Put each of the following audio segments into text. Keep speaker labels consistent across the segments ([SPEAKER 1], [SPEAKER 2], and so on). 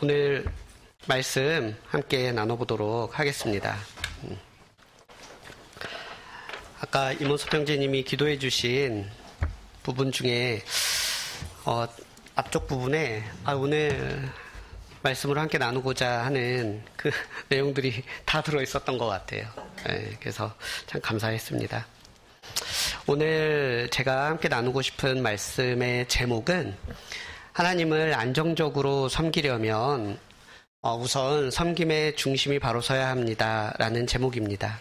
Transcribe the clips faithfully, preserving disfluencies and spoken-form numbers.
[SPEAKER 1] 오늘 말씀 함께 나눠보도록 하겠습니다. 아까 임원석 형제님이 기도해 주신 부분 중에 어, 앞쪽 부분에 아, 오늘 말씀으로 함께 나누고자 하는 그 내용들이 다 들어있었던 것 같아요. 네, 그래서 참 감사했습니다. 오늘 제가 함께 나누고 싶은 말씀의 제목은 하나님을 안정적으로 섬기려면 어, 우선 섬김의 중심이 바로 서야 합니다. 라는 제목입니다.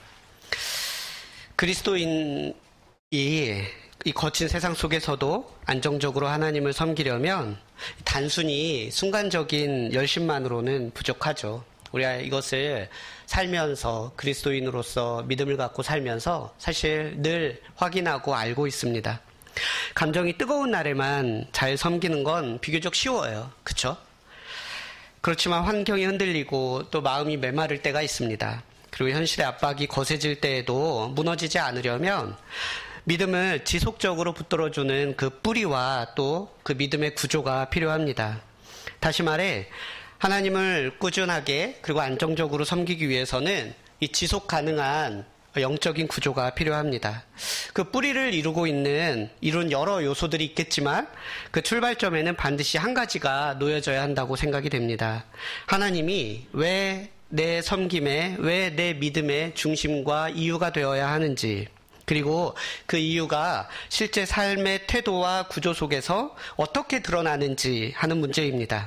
[SPEAKER 1] 그리스도인이 이 거친 세상 속에서도 안정적으로 하나님을 섬기려면 단순히 순간적인 열심만으로는 부족하죠. 우리가 이것을 살면서 그리스도인으로서 믿음을 갖고 살면서 사실 늘 확인하고 알고 있습니다. 감정이 뜨거운 날에만 잘 섬기는 건 비교적 쉬워요. 그렇죠? 그렇지만 환경이 흔들리고 또 마음이 메마를 때가 있습니다. 그리고 현실의 압박이 거세질 때에도 무너지지 않으려면 믿음을 지속적으로 붙들어주는 그 뿌리와 또 그 믿음의 구조가 필요합니다. 다시 말해 하나님을 꾸준하게 그리고 안정적으로 섬기기 위해서는 이 지속 가능한 영적인 구조가 필요합니다. 그 뿌리를 이루고 있는 이런 여러 요소들이 있겠지만 그 출발점에는 반드시 한 가지가 놓여져야 한다고 생각이 됩니다. 하나님이 왜 내 섬김에, 왜 내 믿음의 중심과 이유가 되어야 하는지, 그리고 그 이유가 실제 삶의 태도와 구조 속에서 어떻게 드러나는지 하는 문제입니다.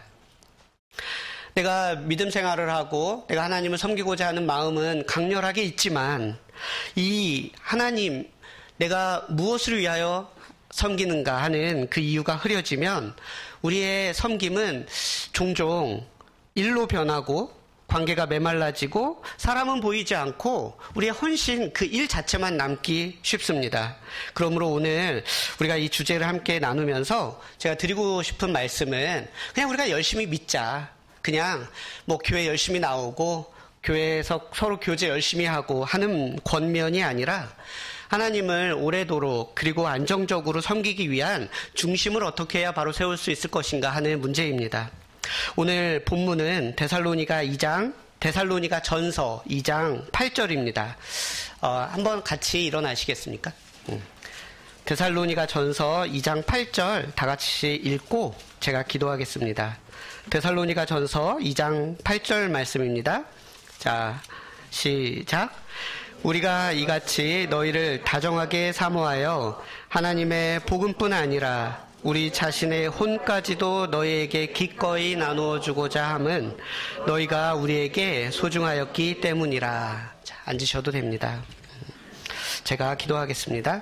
[SPEAKER 1] 내가 믿음 생활을 하고 내가 하나님을 섬기고자 하는 마음은 강렬하게 있지만 이 하나님, 내가 무엇을 위하여 섬기는가 하는 그 이유가 흐려지면 우리의 섬김은 종종 일로 변하고 관계가 메말라지고 사람은 보이지 않고 우리의 헌신, 그 일 자체만 남기 쉽습니다. 그러므로 오늘 우리가 이 주제를 함께 나누면서 제가 드리고 싶은 말씀은 그냥 우리가 열심히 믿자. 그냥 뭐 교회 열심히 나오고 교회에서 서로 교제 열심히 하고 하는 권면이 아니라 하나님을 오래도록 그리고 안정적으로 섬기기 위한 중심을 어떻게 해야 바로 세울 수 있을 것인가 하는 문제입니다. 오늘 본문은 데살로니가 이 장, 데살로니가 전서 이 장 팔 절입니다. 어, 한번 같이 일어나시겠습니까? 음. 데살로니가 전서 이 장 팔 절 다 같이 읽고 제가 기도하겠습니다. 데살로니가 전서 이 장 팔 절 말씀입니다. 자, 시작. 우리가 이같이 너희를 다정하게 사모하여 하나님의 복음뿐 아니라 우리 자신의 혼까지도 너희에게 기꺼이 나누어 주고자 함은 너희가 우리에게 소중하였기 때문이라. 자, 앉으셔도 됩니다. 제가 기도하겠습니다.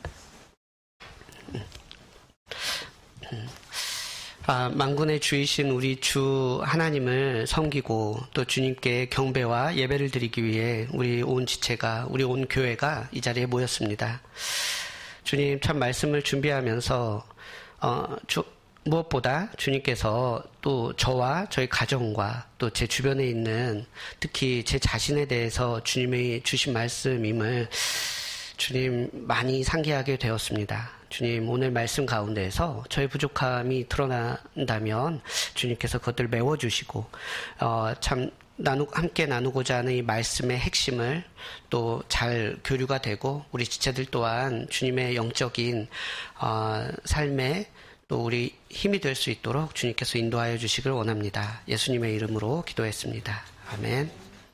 [SPEAKER 1] 아, 만군의 주이신 우리 주 하나님을 섬기고 또 주님께 경배와 예배를 드리기 위해 우리 온 지체가, 우리 온 교회가 이 자리에 모였습니다. 주님, 참 말씀을 준비하면서 어, 주, 무엇보다 주님께서 또 저와 저희 가정과 또 제 주변에 있는 특히 제 자신에 대해서 주님이 주신 말씀임을 주님 많이 상기하게 되었습니다. 주님, 오늘 말씀 가운데에서 저의 부족함이 드러난다면 주님께서 그것들을 메워주시고 어, 참 나누, 함께 나누고자 하는 이 말씀의 핵심을 또 잘 교류가 되고 우리 지체들 또한 주님의 영적인 어, 삶에 또 우리 힘이 될 수 있도록 주님께서 인도하여 주시길 원합니다. 예수님의 이름으로 기도했습니다. 아멘.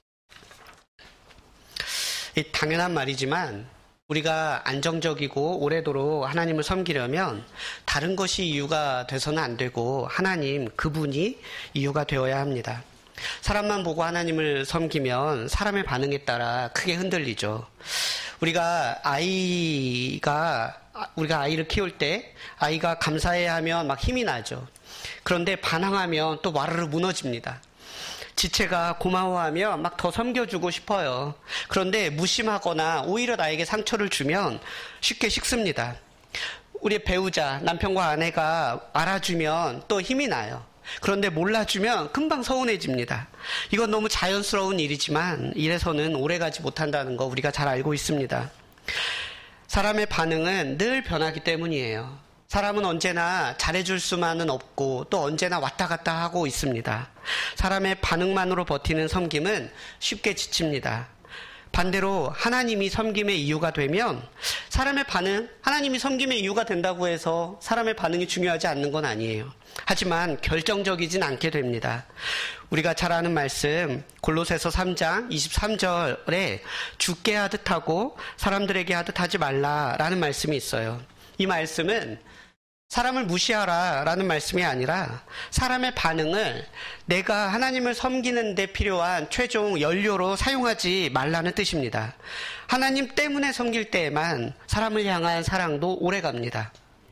[SPEAKER 1] 이 당연한 말이지만 우리가 안정적이고 오래도록 하나님을 섬기려면 다른 것이 이유가 돼서는 안 되고 하나님 그분이 이유가 되어야 합니다. 사람만 보고 하나님을 섬기면 사람의 반응에 따라 크게 흔들리죠. 우리가 아이가 우리가 아이를 키울 때 아이가 감사해야 하면 막 힘이 나죠. 그런데 반항하면 또 와르르 무너집니다. 지체가 고마워하면 막 더 섬겨주고 싶어요. 그런데 무심하거나 오히려 나에게 상처를 주면 쉽게 식습니다. 우리 배우자, 남편과 아내가 알아주면 또 힘이 나요. 그런데 몰라주면 금방 서운해집니다. 이건 너무 자연스러운 일이지만 이래서는 오래가지 못한다는 거 우리가 잘 알고 있습니다. 사람의 반응은 늘 변하기 때문이에요. 사람은 언제나 잘해줄 수만은 없고 또 언제나 왔다 갔다 하고 있습니다. 사람의 반응만으로 버티는 섬김은 쉽게 지칩니다. 반대로 하나님이 섬김의 이유가 되면 사람의 반응, 하나님이 섬김의 이유가 된다고 해서 사람의 반응이 중요하지 않는 건 아니에요. 하지만 결정적이진 않게 됩니다. 우리가 잘 아는 말씀 골로새서 삼 장 이십삼 절에 주께 하듯 하고 사람들에게 하듯 하지 말라라는 말씀이 있어요. 이 말씀은 사람을 무시하라 라는 말씀이 아니라 사람의 반응을 내가 하나님을 섬기는 데 필요한 최종 연료로 사용하지 말라는 뜻입니다. 하나님 때문에 섬길 때에만 사람을 향한 사랑도 오래갑니다.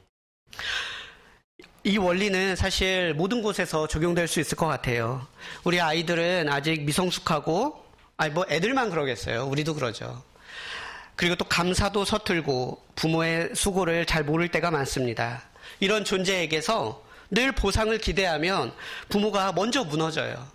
[SPEAKER 1] 이 원리는 사실 모든 곳에서 적용될 수 있을 것 같아요. 우리 아이들은 아직 미성숙하고, 아니 뭐 애들만 그러겠어요. 우리도 그러죠. 그리고 또 감사도 서툴고 부모의 수고를 잘 모를 때가 많습니다. 이런 존재에게서 늘 보상을 기대하면 부모가 먼저 무너져요.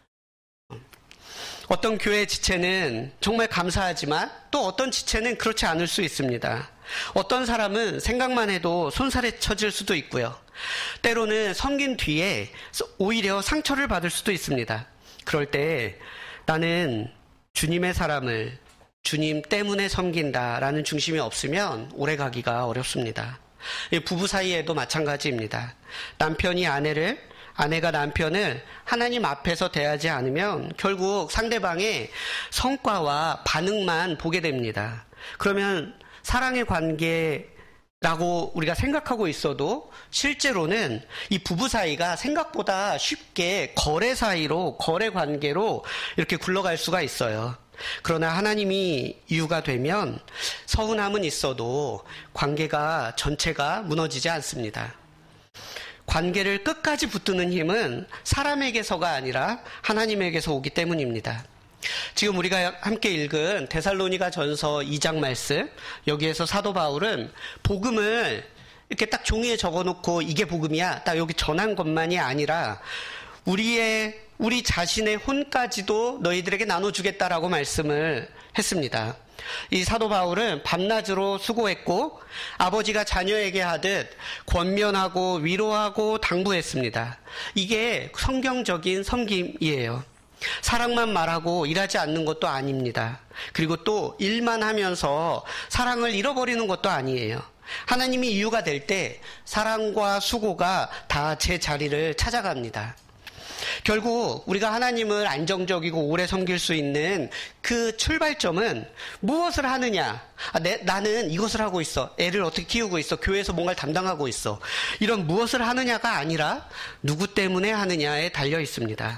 [SPEAKER 1] 어떤 교회 지체는 정말 감사하지만 또 어떤 지체는 그렇지 않을 수 있습니다. 어떤 사람은 생각만 해도 손살에 쳐질 수도 있고요. 때로는 섬긴 뒤에 오히려 상처를 받을 수도 있습니다. 그럴 때 나는 주님의 사람을 주님 때문에 섬긴다라는 중심이 없으면 오래가기가 어렵습니다. 부부 사이에도 마찬가지입니다. 남편이 아내를, 아내가 남편을 하나님 앞에서 대하지 않으면 결국 상대방의 성과와 반응만 보게 됩니다. 그러면 사랑의 관계라고 우리가 생각하고 있어도 실제로는 이 부부 사이가 생각보다 쉽게 거래 사이로, 거래 관계로 이렇게 굴러갈 수가 있어요. 그러나 하나님이 이유가 되면 서운함은 있어도 관계가 전체가 무너지지 않습니다. 관계를 끝까지 붙드는 힘은 사람에게서가 아니라 하나님에게서 오기 때문입니다. 지금 우리가 함께 읽은 데살로니가 전서 이 장 말씀, 여기에서 사도 바울은 복음을 이렇게 딱 종이에 적어놓고 이게 복음이야 딱 여기 전한 것만이 아니라 우리의 우리 자신의 혼까지도 너희들에게 나눠주겠다라고 말씀을 했습니다. 이 사도 바울은 밤낮으로 수고했고 아버지가 자녀에게 하듯 권면하고 위로하고 당부했습니다. 이게 성경적인 섬김이에요. 사랑만 말하고 일하지 않는 것도 아닙니다. 그리고 또 일만 하면서 사랑을 잃어버리는 것도 아니에요. 하나님이 이유가 될 때 사랑과 수고가 다 제 자리를 찾아갑니다. 결국 우리가 하나님을 안정적이고 오래 섬길 수 있는 그 출발점은 무엇을 하느냐. 아, 내, 나는 이것을 하고 있어. 애를 어떻게 키우고 있어. 교회에서 뭔가를 담당하고 있어. 이런 무엇을 하느냐가 아니라 누구 때문에 하느냐에 달려 있습니다.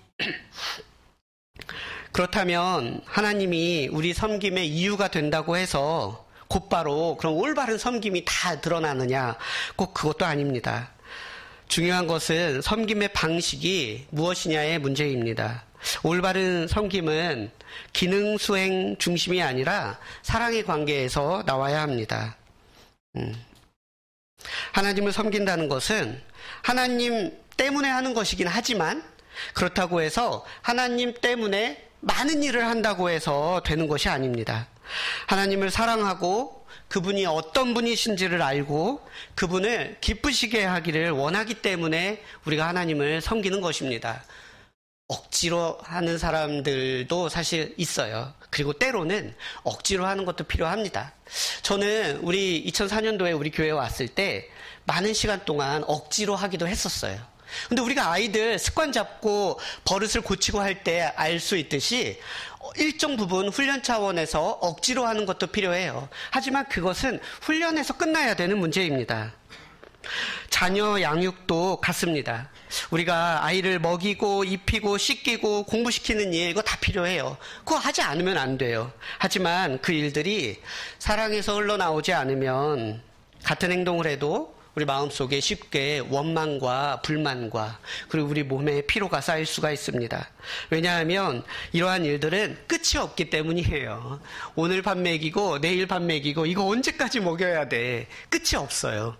[SPEAKER 1] 그렇다면 하나님이 우리 섬김의 이유가 된다고 해서 곧바로 그런 올바른 섬김이 다 드러나느냐? 꼭 그것도 아닙니다. 중요한 것은 섬김의 방식이 무엇이냐의 문제입니다. 올바른 섬김은 기능 수행 중심이 아니라 사랑의 관계에서 나와야 합니다. 음. 하나님을 섬긴다는 것은 하나님 때문에 하는 것이긴 하지만 그렇다고 해서 하나님 때문에 많은 일을 한다고 해서 되는 것이 아닙니다. 하나님을 사랑하고 그분이 어떤 분이신지를 알고 그분을 기쁘시게 하기를 원하기 때문에 우리가 하나님을 섬기는 것입니다. 억지로 하는 사람들도 사실 있어요. 그리고 때로는 억지로 하는 것도 필요합니다. 저는 우리 이천사 년도에 우리 교회에 왔을 때 많은 시간 동안 억지로 하기도 했었어요. 근데 우리가 아이들 습관 잡고 버릇을 고치고 할 때 알 수 있듯이 일정 부분 훈련 차원에서 억지로 하는 것도 필요해요. 하지만 그것은 훈련에서 끝나야 되는 문제입니다. 자녀 양육도 같습니다. 우리가 아이를 먹이고 입히고 씻기고 공부시키는 일 이거 다 필요해요. 그거 하지 않으면 안 돼요. 하지만 그 일들이 사랑에서 흘러나오지 않으면 같은 행동을 해도 우리 마음속에 쉽게 원망과 불만과 그리고 우리 몸에 피로가 쌓일 수가 있습니다. 왜냐하면 이러한 일들은 끝이 없기 때문이에요. 오늘 밥 먹이고 내일 밥 먹이고 이거 언제까지 먹여야 돼. 끝이 없어요.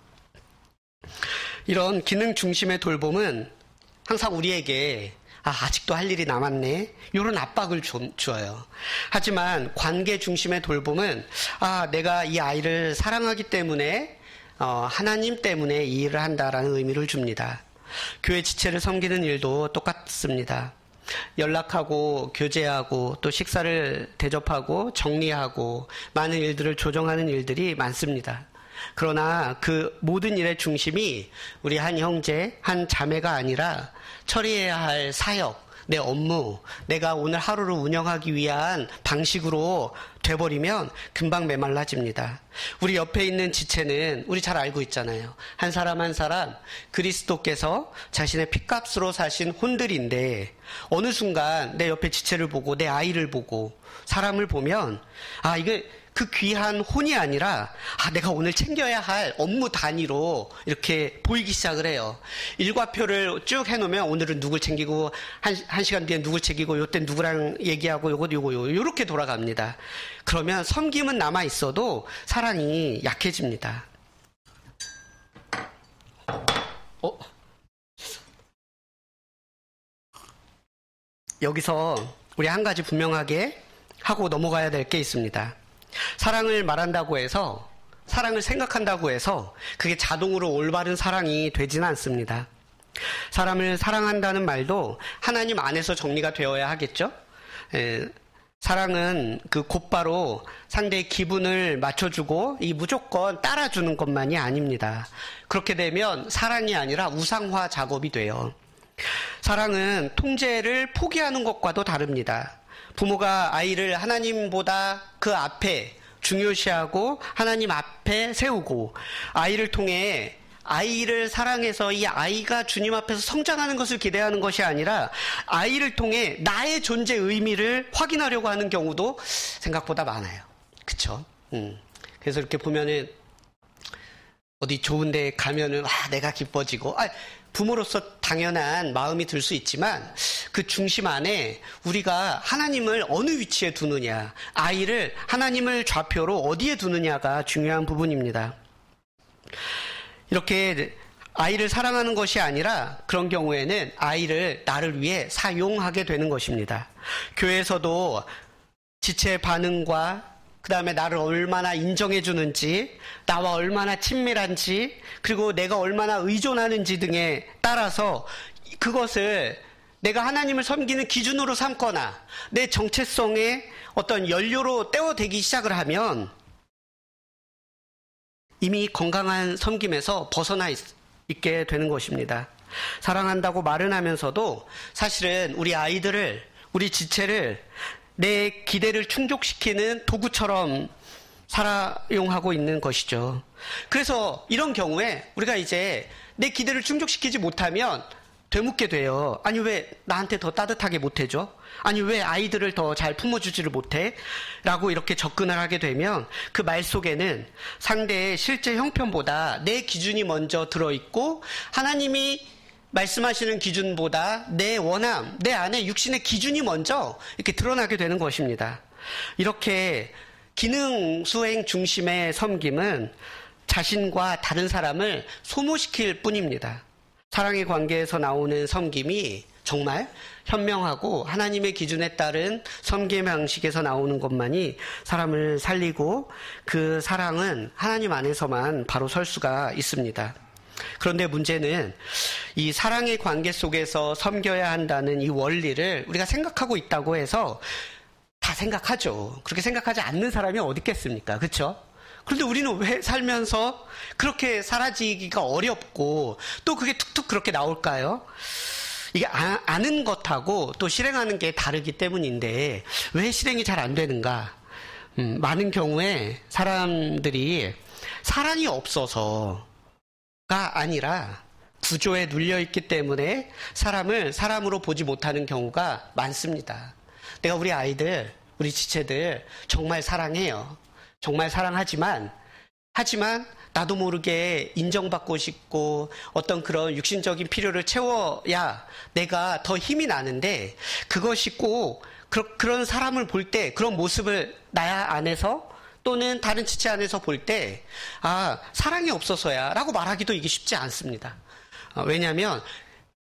[SPEAKER 1] 이런 기능 중심의 돌봄은 항상 우리에게 아, 아직도 할 일이 남았네. 이런 압박을 주, 주어요. 하지만 관계 중심의 돌봄은 아, 내가 이 아이를 사랑하기 때문에 어, 하나님 때문에 이 일을 한다라는 의미를 줍니다. 교회 지체를 섬기는 일도 똑같습니다. 연락하고 교제하고 또 식사를 대접하고 정리하고 많은 일들을 조정하는 일들이 많습니다. 그러나 그 모든 일의 중심이 우리 한 형제, 한 자매가 아니라 처리해야 할 사역, 내 업무, 내가 오늘 하루를 운영하기 위한 방식으로 돼버리면 금방 메말라집니다. 우리 옆에 있는 지체는 우리 잘 알고 있잖아요. 한 사람 한 사람 그리스도께서 자신의 핏값으로 사신 혼들인데 어느 순간 내 옆에 지체를 보고 내 아이를 보고 사람을 보면 아 이게 그 귀한 혼이 아니라 아 내가 오늘 챙겨야 할 업무 단위로 이렇게 보이기 시작을 해요. 일과표를 쭉 해놓으면 오늘은 누굴 챙기고 한, 한 시간 뒤에 누굴 챙기고 요때 누구랑 얘기하고 요거 요거 요 요렇게 돌아갑니다. 그러면 섬김은 남아 있어도 사랑이 약해집니다. 어? 여기서 우리 한 가지 분명하게 하고 넘어가야 될 게 있습니다. 사랑을 말한다고 해서 사랑을 생각한다고 해서 그게 자동으로 올바른 사랑이 되지는 않습니다. 사람을 사랑한다는 말도 하나님 안에서 정리가 되어야 하겠죠. 에, 사랑은 그 곧바로 상대의 기분을 맞춰주고 이 무조건 따라주는 것만이 아닙니다. 그렇게 되면 사랑이 아니라 우상화 작업이 돼요. 사랑은 통제를 포기하는 것과도 다릅니다. 부모가 아이를 하나님보다 그 앞에 중요시하고 하나님 앞에 세우고 아이를 통해 아이를 사랑해서 이 아이가 주님 앞에서 성장하는 것을 기대하는 것이 아니라 아이를 통해 나의 존재 의미를 확인하려고 하는 경우도 생각보다 많아요. 그쵸? 음. 그래서 이렇게 보면은 어디 좋은 데 가면은 아, 내가 기뻐지고 아, 부모로서 당연한 마음이 들 수 있지만 그 중심 안에 우리가 하나님을 어느 위치에 두느냐, 아이를 하나님을 좌표로 어디에 두느냐가 중요한 부분입니다. 이렇게 아이를 사랑하는 것이 아니라 그런 경우에는 아이를 나를 위해 사용하게 되는 것입니다. 교회에서도 지체의 반응과 그 다음에 나를 얼마나 인정해 주는지, 나와 얼마나 친밀한지, 그리고 내가 얼마나 의존하는지 등에 따라서 그것을 내가 하나님을 섬기는 기준으로 삼거나 내 정체성의 어떤 연료로 떼어대기 시작을 하면 이미 건강한 섬김에서 벗어나 있, 있게 되는 것입니다. 사랑한다고 말은 하면서도 사실은 우리 아이들을, 우리 지체를 내 기대를 충족시키는 도구처럼 사용하고 있는 것이죠. 그래서 이런 경우에 우리가 이제 내 기대를 충족시키지 못하면 되묻게 돼요. 아니 왜 나한테 더 따뜻하게 못해줘? 아니 왜 아이들을 더 잘 품어주지를 못해? 라고 이렇게 접근을 하게 되면 그 말 속에는 상대의 실제 형편보다 내 기준이 먼저 들어있고 하나님이 말씀하시는 기준보다 내 원함, 내 안에 육신의 기준이 먼저 이렇게 드러나게 되는 것입니다. 이렇게 기능 수행 중심의 섬김은 자신과 다른 사람을 소모시킬 뿐입니다. 사랑의 관계에서 나오는 섬김이 정말 현명하고 하나님의 기준에 따른 섬김 방식에서 나오는 것만이 사람을 살리고 그 사랑은 하나님 안에서만 바로 설 수가 있습니다. 그런데 문제는 이 사랑의 관계 속에서 섬겨야 한다는 이 원리를 우리가 생각하고 있다고 해서 다 생각하죠. 그렇게 생각하지 않는 사람이 어디 있겠습니까? 그렇죠? 그런데 우리는 왜 살면서 그렇게 사라지기가 어렵고 또 그게 툭툭 그렇게 나올까요? 이게 아, 아는 것하고 또 실행하는 게 다르기 때문인데 왜 실행이 잘 안 되는가? 음, 많은 경우에 사람들이 사랑이 없어서 가 아니라 구조에 눌려있기 때문에 사람을 사람으로 보지 못하는 경우가 많습니다. 내가 우리 아이들, 우리 지체들 정말 사랑해요. 정말 사랑하지만 하지만 나도 모르게 인정받고 싶고 어떤 그런 육신적인 필요를 채워야 내가 더 힘이 나는데 그것이 꼭 그, 그런 사람을 볼 때 그런 모습을 나 안에서 또는 다른 지체 안에서 볼 때 아 사랑이 없어서야 라고 말하기도 이게 쉽지 않습니다. 어, 왜냐하면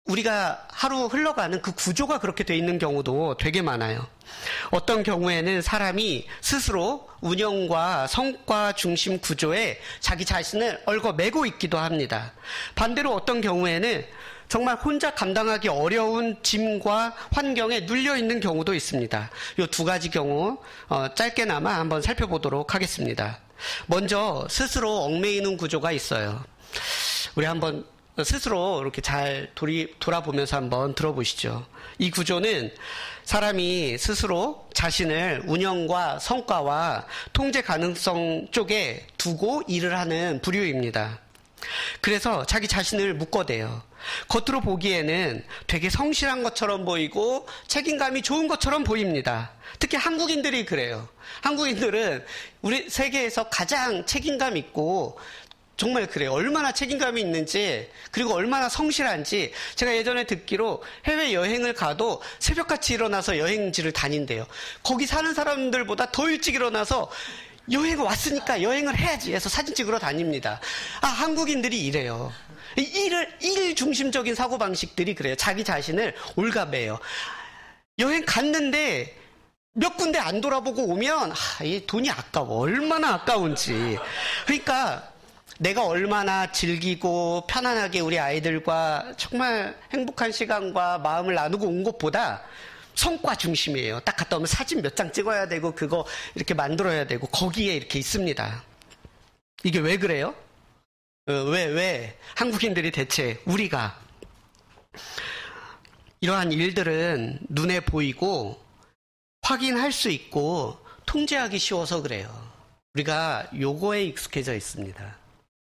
[SPEAKER 1] 우리가 하루 흘러가는 그 구조가 그렇게 돼 있는 경우도 되게 많아요. 어떤 경우에는 사람이 스스로 운영과 성과 중심 구조에 자기 자신을 얽어매고 있기도 합니다. 반대로 어떤 경우에는 정말 혼자 감당하기 어려운 짐과 환경에 눌려 있는 경우도 있습니다. 이 두 가지 경우 어, 짧게나마 한번 살펴보도록 하겠습니다. 먼저 스스로 얽매이는 구조가 있어요. 우리 한번 스스로 이렇게 잘 돌이, 돌아보면서 한번 들어보시죠. 이 구조는 사람이 스스로 자신을 운영과 성과와 통제 가능성 쪽에 두고 일을 하는 부류입니다. 그래서 자기 자신을 묶어대요. 겉으로 보기에는 되게 성실한 것처럼 보이고 책임감이 좋은 것처럼 보입니다. 특히 한국인들이 그래요. 한국인들은 우리 세계에서 가장 책임감 있고 정말 그래요. 얼마나 책임감이 있는지, 그리고 얼마나 성실한지. 제가 예전에 듣기로 해외여행을 가도 새벽같이 일어나서 여행지를 다닌대요. 거기 사는 사람들보다 더 일찍 일어나서 여행 왔으니까 여행을 해야지 해서 사진 찍으러 다닙니다. 아, 한국인들이 이래요. 일을, 일 중심적인 사고방식들이 그래요. 자기 자신을 올가매요. 여행 갔는데 몇 군데 안 돌아보고 오면, 아, 이 돈이 아까워. 얼마나 아까운지. 그러니까, 내가 얼마나 즐기고 편안하게 우리 아이들과 정말 행복한 시간과 마음을 나누고 온 것보다 성과 중심이에요. 딱 갔다 오면 사진 몇 장 찍어야 되고 그거 이렇게 만들어야 되고 거기에 이렇게 있습니다. 이게 왜 그래요? 어, 왜, 왜 한국인들이 대체 우리가 이러한 일들은 눈에 보이고 확인할 수 있고 통제하기 쉬워서 그래요. 우리가 요거에 익숙해져 있습니다.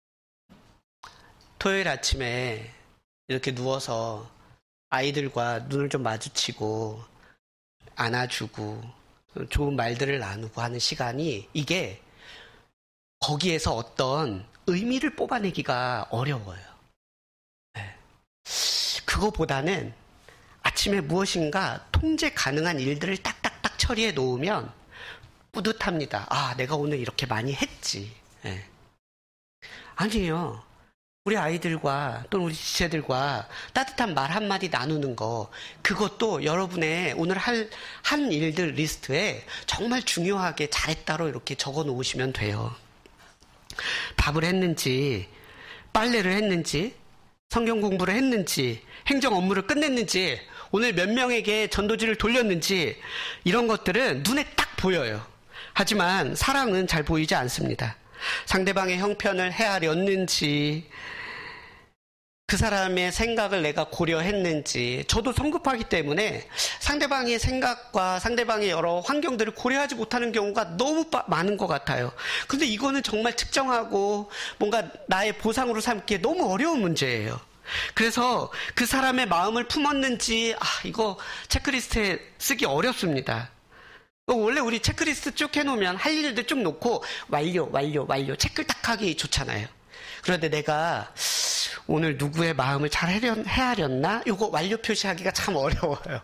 [SPEAKER 1] 토요일 아침에 이렇게 누워서 아이들과 눈을 좀 마주치고 안아주고 좋은 말들을 나누고 하는 시간이 이게 거기에서 어떤 의미를 뽑아내기가 어려워요. 네. 그거보다는 아침에 무엇인가 통제 가능한 일들을 딱딱딱 처리해 놓으면 뿌듯합니다. 아, 내가 오늘 이렇게 많이 했지. 네. 아니에요. 우리 아이들과 또는 우리 지체들과 따뜻한 말 한마디 나누는 거, 그것도 여러분의 오늘 할, 한 일들 리스트에 정말 중요하게 잘했다로 이렇게 적어 놓으시면 돼요. 밥을 했는지, 빨래를 했는지, 성경 공부를 했는지, 행정 업무를 끝냈는지, 오늘 몇 명에게 전도지를 돌렸는지, 이런 것들은 눈에 딱 보여요. 하지만 사랑은 잘 보이지 않습니다. 상대방의 형편을 헤아렸는지, 그 사람의 생각을 내가 고려했는지, 저도 성급하기 때문에 상대방의 생각과 상대방의 여러 환경들을 고려하지 못하는 경우가 너무 많은 것 같아요. 근데 이거는 정말 측정하고 뭔가 나의 보상으로 삼기에 너무 어려운 문제예요. 그래서 그 사람의 마음을 품었는지, 아, 이거 체크리스트에 쓰기 어렵습니다. 원래 우리 체크리스트 쭉 해놓으면 할 일들 쭉 놓고 완료, 완료, 완료 체크를 딱 하기 좋잖아요. 그런데 내가 오늘 누구의 마음을 잘 헤아렸나? 이거 완료 표시하기가 참 어려워요.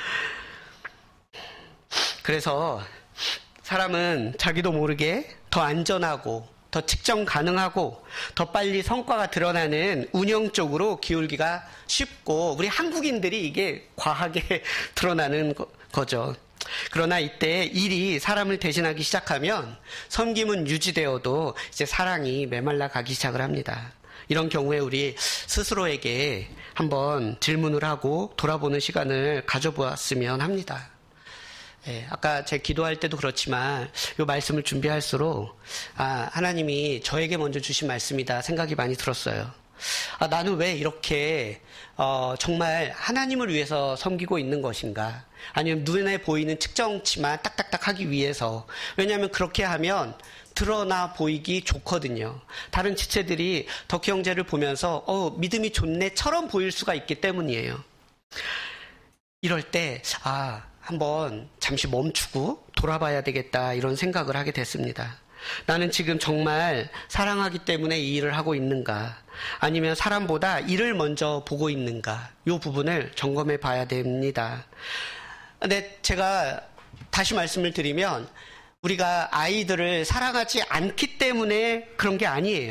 [SPEAKER 1] 그래서 사람은 자기도 모르게 더 안전하고 더 측정 가능하고 더 빨리 성과가 드러나는 운영 쪽으로 기울기가 쉽고, 우리 한국인들이 이게 과하게 드러나는 거, 거죠. 그러나 이때 일이 사람을 대신하기 시작하면 섬김은 유지되어도 이제 사랑이 메말라 가기 시작을 합니다. 이런 경우에 우리 스스로에게 한번 질문을 하고 돌아보는 시간을 가져보았으면 합니다. 예, 아까 제 기도할 때도 그렇지만 이 말씀을 준비할수록 아, 하나님이 저에게 먼저 주신 말씀이다 생각이 많이 들었어요. 아, 나는 왜 이렇게 어, 정말 하나님을 위해서 섬기고 있는 것인가? 아니면 눈에 보이는 측정치만 딱딱딱 하기 위해서. 왜냐하면 그렇게 하면 드러나 보이기 좋거든요. 다른 지체들이 덕희 형제를 보면서 어, 믿음이 좋네처럼 보일 수가 있기 때문이에요. 이럴 때 아, 한번 잠시 멈추고 돌아봐야 되겠다, 이런 생각을 하게 됐습니다. 나는 지금 정말 사랑하기 때문에 이 일을 하고 있는가, 아니면 사람보다 일을 먼저 보고 있는가, 이 부분을 점검해 봐야 됩니다. 근데 제가 다시 말씀을 드리면 우리가 아이들을 사랑하지 않기 때문에 그런 게 아니에요.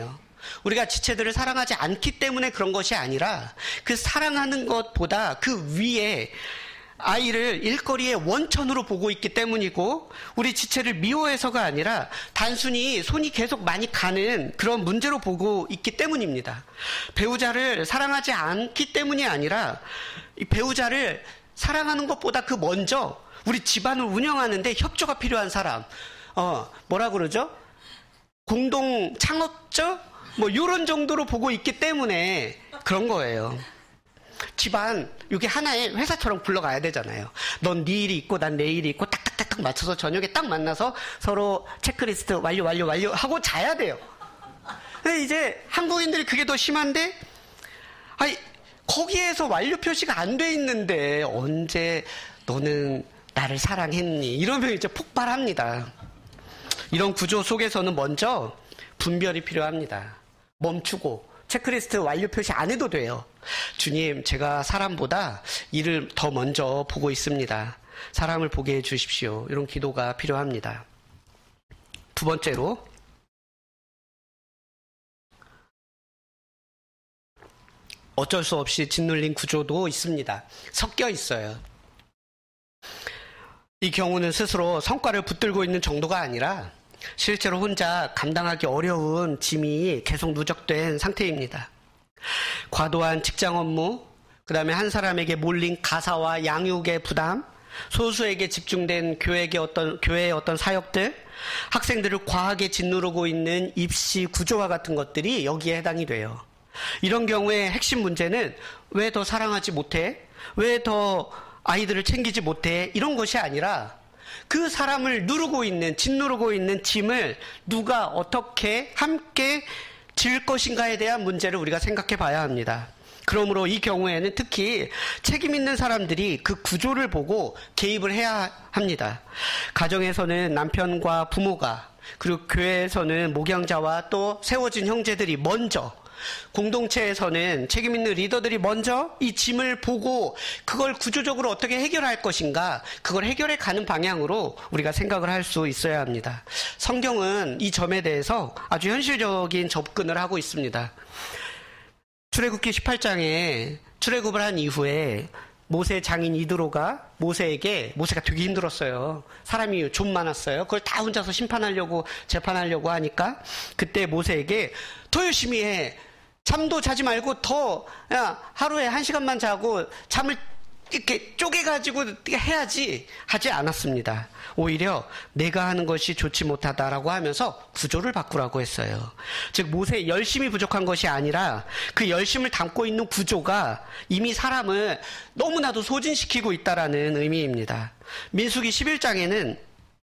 [SPEAKER 1] 우리가 지체들을 사랑하지 않기 때문에 그런 것이 아니라 그 사랑하는 것보다 그 위에 아이를 일거리의 원천으로 보고 있기 때문이고 우리 지체를 미워해서가 아니라 단순히 손이 계속 많이 가는 그런 문제로 보고 있기 때문입니다. 배우자를 사랑하지 않기 때문이 아니라 이 배우자를 사랑하는 것보다 그 먼저 우리 집안을 운영하는데 협조가 필요한 사람, 어, 뭐라 그러죠? 공동 창업者? 뭐 이런 정도로 보고 있기 때문에 그런 거예요. 집안 이게 하나의 회사처럼 굴러가야 되잖아요. 넌 네 일이 있고 난 내 일이 있고 딱딱딱딱 맞춰서 저녁에 딱 만나서 서로 체크리스트 완료 완료 완료 하고 자야 돼요. 근데 이제 한국인들이 그게 더 심한데 아니 거기에서 완료 표시가 안 돼 있는데 언제 너는 나를 사랑했니? 이러면 이제 폭발합니다. 이런 구조 속에서는 먼저 분별이 필요합니다. 멈추고 체크리스트 완료 표시 안 해도 돼요. 주님, 제가 사람보다 일을 더 먼저 보고 있습니다. 사람을 보게 해주십시오. 이런 기도가 필요합니다. 두 번째로 어쩔 수 없이 짓눌린 구조도 있습니다. 섞여 있어요. 이 경우는 스스로 성과를 붙들고 있는 정도가 아니라 실제로 혼자 감당하기 어려운 짐이 계속 누적된 상태입니다. 과도한 직장 업무, 그 다음에 한 사람에게 몰린 가사와 양육의 부담, 소수에게 집중된 교회의 어떤, 교회의 어떤 사역들, 학생들을 과하게 짓누르고 있는 입시 구조와 같은 것들이 여기에 해당이 돼요. 이런 경우에 핵심 문제는 왜 더 사랑하지 못해? 왜 더 아이들을 챙기지 못해? 이런 것이 아니라 그 사람을 누르고 있는, 짓누르고 있는 짐을 누가 어떻게 함께 질 것인가에 대한 문제를 우리가 생각해 봐야 합니다. 그러므로 이 경우에는 특히 책임 있는 사람들이 그 구조를 보고 개입을 해야 합니다. 가정에서는 남편과 부모가, 그리고 교회에서는 목양자와 또 세워진 형제들이 먼저, 공동체에서는 책임 있는 리더들이 먼저 이 짐을 보고 그걸 구조적으로 어떻게 해결할 것인가, 그걸 해결해 가는 방향으로 우리가 생각을 할 수 있어야 합니다. 성경은 이 점에 대해서 아주 현실적인 접근을 하고 있습니다. 출애굽기 십팔 장에 출애굽을 한 이후에 모세 장인 이드로가 모세에게, 모세가 되게 힘들었어요. 사람이 좀 많았어요. 그걸 다 혼자서 심판하려고, 재판하려고 하니까 그때 모세에게 더 열심히 해. 잠도 자지 말고 더, 야, 하루에 한 시간만 자고 잠을 이렇게 쪼개가지고 해야지 하지 않았습니다. 오히려 내가 하는 것이 좋지 못하다라고 하면서 구조를 바꾸라고 했어요. 즉 모세의 열심이 부족한 것이 아니라 그 열심을 담고 있는 구조가 이미 사람을 너무나도 소진시키고 있다라는 의미입니다. 민수기 십일 장에는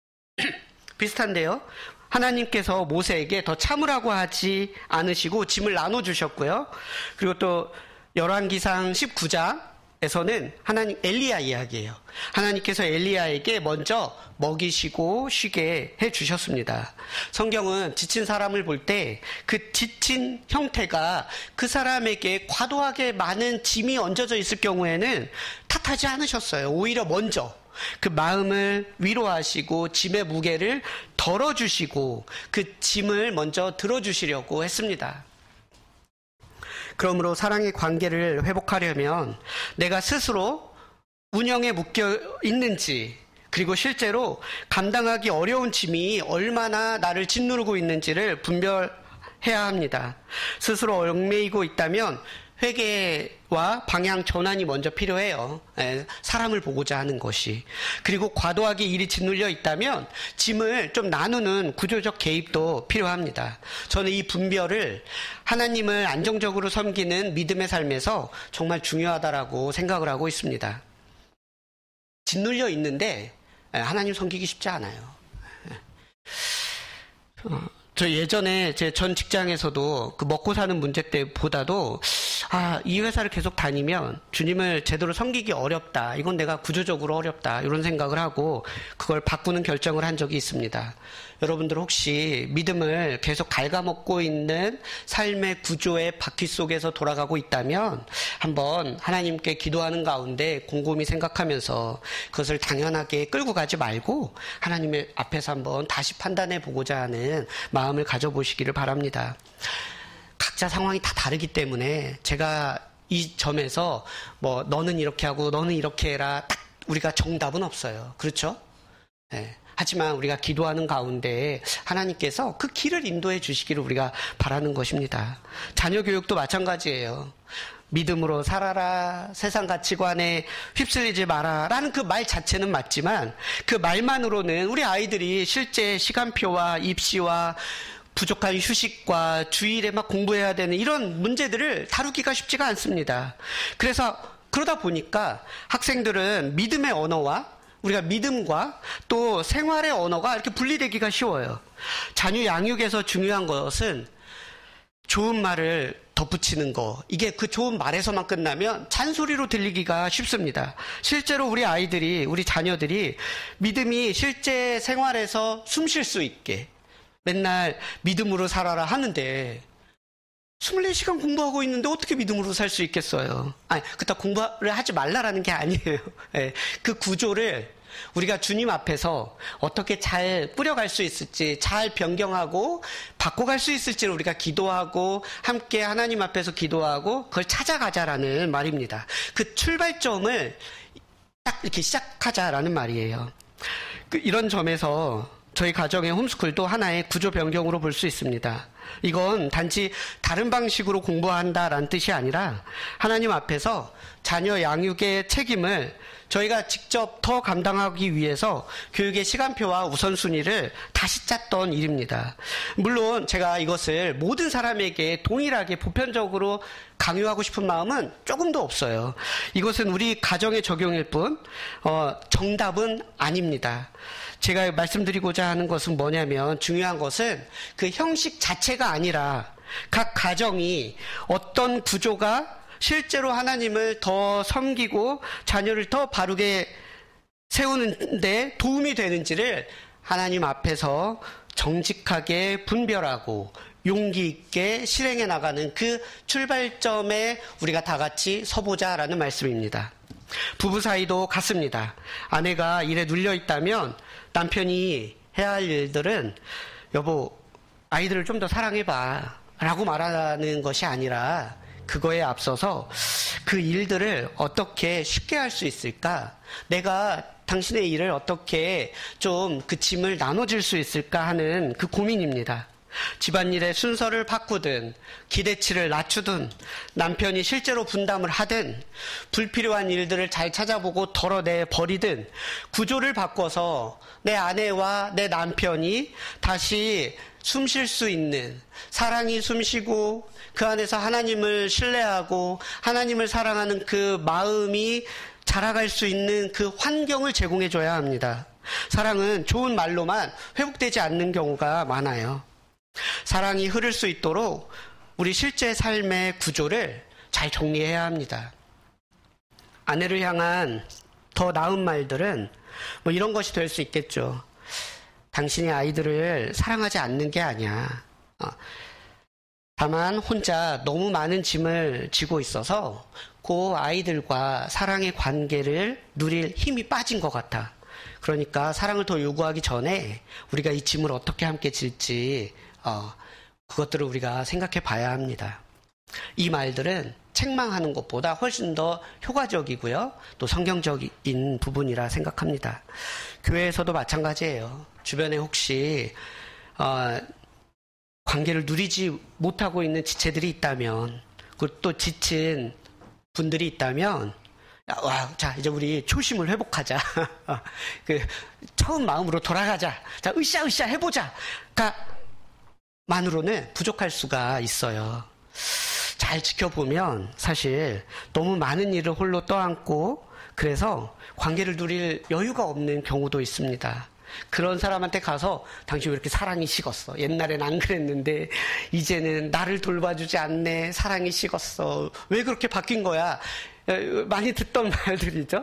[SPEAKER 1] 비슷한데요. 하나님께서 모세에게 더 참으라고 하지 않으시고 짐을 나눠주셨고요. 그리고 또 열왕기상 십구 장에서는 하나님 엘리야 이야기예요. 하나님께서 엘리야에게 먼저 먹이시고 쉬게 해주셨습니다. 성경은 지친 사람을 볼 때 그 지친 형태가 그 사람에게 과도하게 많은 짐이 얹어져 있을 경우에는 탓하지 않으셨어요. 오히려 먼저 그 마음을 위로하시고 짐의 무게를 덜어주시고 그 짐을 먼저 들어주시려고 했습니다. 그러므로 사랑의 관계를 회복하려면 내가 스스로 운영에 묶여 있는지, 그리고 실제로 감당하기 어려운 짐이 얼마나 나를 짓누르고 있는지를 분별해야 합니다. 스스로 얽매이고 있다면 회개와 방향 전환이 먼저 필요해요. 사람을 보고자 하는 것이. 그리고 과도하게 일이 짓눌려 있다면 짐을 좀 나누는 구조적 개입도 필요합니다. 저는 이 분별을 하나님을 안정적으로 섬기는 믿음의 삶에서 정말 중요하다라고 생각을 하고 있습니다. 짓눌려 있는데 하나님 섬기기 쉽지 않아요. 저 예전에 제 전 직장에서도 그 먹고 사는 문제 때보다도 아, 이 회사를 계속 다니면 주님을 제대로 섬기기 어렵다. 이건 내가 구조적으로 어렵다. 이런 생각을 하고 그걸 바꾸는 결정을 한 적이 있습니다. 여러분들 혹시 믿음을 계속 갉아먹고 있는 삶의 구조의 바퀴 속에서 돌아가고 있다면 한번 하나님께 기도하는 가운데 곰곰이 생각하면서 그것을 당연하게 끌고 가지 말고 하나님의 앞에서 한번 다시 판단해 보고자 하는 마음을 가져보시기를 바랍니다. 각자 상황이 다 다르기 때문에 제가 이 점에서 뭐 너는 이렇게 하고 너는 이렇게 해라 딱 우리가 정답은 없어요. 그렇죠? 네. 하지만 우리가 기도하는 가운데 하나님께서 그 길을 인도해 주시기를 우리가 바라는 것입니다. 자녀 교육도 마찬가지예요. 믿음으로 살아라, 세상 가치관에 휩쓸리지 마라 라는 그 말 자체는 맞지만 그 말만으로는 우리 아이들이 실제 시간표와 입시와 부족한 휴식과 주일에 막 공부해야 되는 이런 문제들을 다루기가 쉽지가 않습니다. 그래서 그러다 보니까 학생들은 믿음의 언어와 우리가 믿음과 또 생활의 언어가 이렇게 분리되기가 쉬워요. 자녀 양육에서 중요한 것은 좋은 말을 덧붙이는 거. 이게 그 좋은 말에서만 끝나면 잔소리로 들리기가 쉽습니다. 실제로 우리 아이들이, 우리 자녀들이 믿음이 실제 생활에서 숨 쉴 수 있게 맨날 믿음으로 살아라 하는데 이십사 시간 공부하고 있는데 어떻게 믿음으로 살 수 있겠어요? 아니, 그렇다고 공부를 하지 말라라는 게 아니에요. 네, 그 구조를 우리가 주님 앞에서 어떻게 잘 뿌려갈 수 있을지, 잘 변경하고 바꿔갈 수 있을지를 우리가 기도하고 함께 하나님 앞에서 기도하고 그걸 찾아가자라는 말입니다. 그 출발점을 딱 이렇게 시작하자라는 말이에요. 그 이런 점에서 저희 가정의 홈스쿨도 하나의 구조 변경으로 볼 수 있습니다. 이건 단지 다른 방식으로 공부한다라는 뜻이 아니라 하나님 앞에서 자녀 양육의 책임을 저희가 직접 더 감당하기 위해서 교육의 시간표와 우선순위를 다시 짰던 일입니다. 물론 제가 이것을 모든 사람에게 동일하게 보편적으로 강요하고 싶은 마음은 조금도 없어요. 이것은 우리 가정의 적용일 뿐 어, 정답은 아닙니다. 제가 말씀드리고자 하는 것은 뭐냐면 중요한 것은 그 형식 자체가 아니라 각 가정이 어떤 구조가 실제로 하나님을 더 섬기고 자녀를 더 바르게 세우는 데 도움이 되는지를 하나님 앞에서 정직하게 분별하고 용기 있게 실행해 나가는 그 출발점에 우리가 다 같이 서보자라는 말씀입니다. 부부 사이도 같습니다. 아내가 일에 눌려 있다면 남편이 해야 할 일들은 여보, 아이들을 좀 더 사랑해봐 라고 말하는 것이 아니라 그거에 앞서서 그 일들을 어떻게 쉽게 할 수 있을까? 내가 당신의 일을 어떻게 좀 그 짐을 나눠줄 수 있을까 하는 그 고민입니다. 집안일의 순서를 바꾸든 기대치를 낮추든 남편이 실제로 분담을 하든 불필요한 일들을 잘 찾아보고 덜어내 버리든 구조를 바꿔서 내 아내와 내 남편이 다시 숨 쉴 수 있는 사랑이 숨쉬고 그 안에서 하나님을 신뢰하고 하나님을 사랑하는 그 마음이 자라갈 수 있는 그 환경을 제공해줘야 합니다. 사랑은 좋은 말로만 회복되지 않는 경우가 많아요. 사랑이 흐를 수 있도록 우리 실제 삶의 구조를 잘 정리해야 합니다. 아내를 향한 더 나은 말들은 뭐 이런 것이 될 수 있겠죠. 당신이 아이들을 사랑하지 않는 게 아니야. 어. 다만 혼자 너무 많은 짐을 지고 있어서 그 아이들과 사랑의 관계를 누릴 힘이 빠진 것 같아. 그러니까 사랑을 더 요구하기 전에 우리가 이 짐을 어떻게 함께 질지 어, 그것들을 우리가 생각해 봐야 합니다. 이 말들은 책망하는 것보다 훨씬 더 효과적이고요. 또 성경적인 부분이라 생각합니다. 교회에서도 마찬가지예요. 주변에 혹시 어, 관계를 누리지 못하고 있는 지체들이 있다면, 그리고 또 지친 분들이 있다면, 와, 자, 이제 우리 초심을 회복하자. 그, 처음 마음으로 돌아가자. 자, 으쌰으쌰 해보자. 가, 만으로는 부족할 수가 있어요. 잘 지켜보면 사실 너무 많은 일을 홀로 떠안고, 그래서 관계를 누릴 여유가 없는 경우도 있습니다. 그런 사람한테 가서 당신 왜 이렇게 사랑이 식었어? 옛날엔 안 그랬는데 이제는 나를 돌봐주지 않네. 사랑이 식었어. 왜 그렇게 바뀐 거야? 많이 듣던 말들이죠.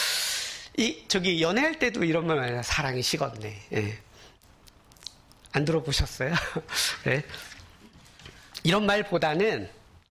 [SPEAKER 1] 이 저기 연애할 때도 이런 말 많아요. 사랑이 식었네. 예. 안 들어보셨어요? 네. 이런 말보다는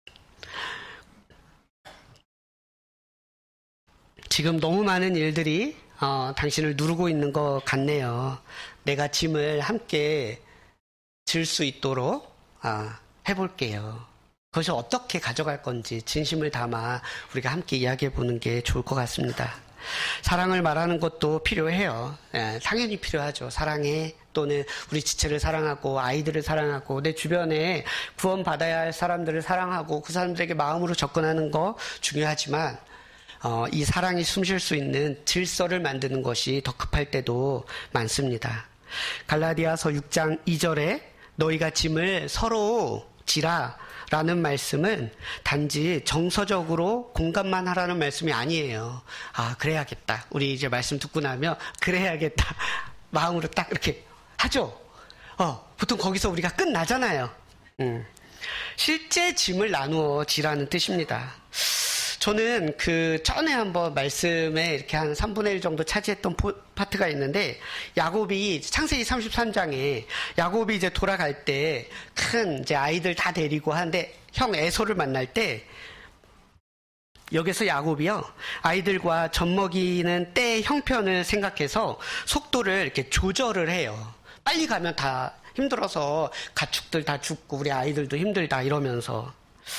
[SPEAKER 1] 지금 너무 많은 일들이 어, 당신을 누르고 있는 것 같네요. 내가 짐을 함께 질 수 있도록 아, 해볼게요. 그것을 어떻게 가져갈 건지 진심을 담아 우리가 함께 이야기해 보는 게 좋을 것 같습니다. 사랑을 말하는 것도 필요해요. 예, 당연히 필요하죠. 사랑해, 또는 우리 지체를 사랑하고 아이들을 사랑하고 내 주변에 구원받아야 할 사람들을 사랑하고 그 사람들에게 마음으로 접근하는 거 중요하지만 어, 이 사랑이 숨쉴 수 있는 질서를 만드는 것이 더 급할 때도 많습니다. 갈라디아서 육 장 이 절에 너희가 짐을 서로 지라 라는 말씀은 단지 정서적으로 공감만 하라는 말씀이 아니에요. 아, 그래야겠다. 우리 이제 말씀 듣고 나면 그래야겠다. 마음으로 딱 이렇게 하죠. 어, 보통 거기서 우리가 끝나잖아요. 음. 실제 짐을 나누어 지라는 뜻입니다. 저는 그 전에 한번 말씀에 이렇게 한 삼분의 일 정도 차지했던 포, 파트가 있는데, 야곱이 창세기 삼십삼 장에 야곱이 이제 돌아갈 때 큰 이제 아이들 다 데리고 하는데 형 에서를 만날 때 여기서 야곱이요, 아이들과 젖 먹이는 때의 형편을 생각해서 속도를 이렇게 조절을 해요. 빨리 가면 다 힘들어서 가축들 다 죽고 우리 아이들도 힘들다 이러면서.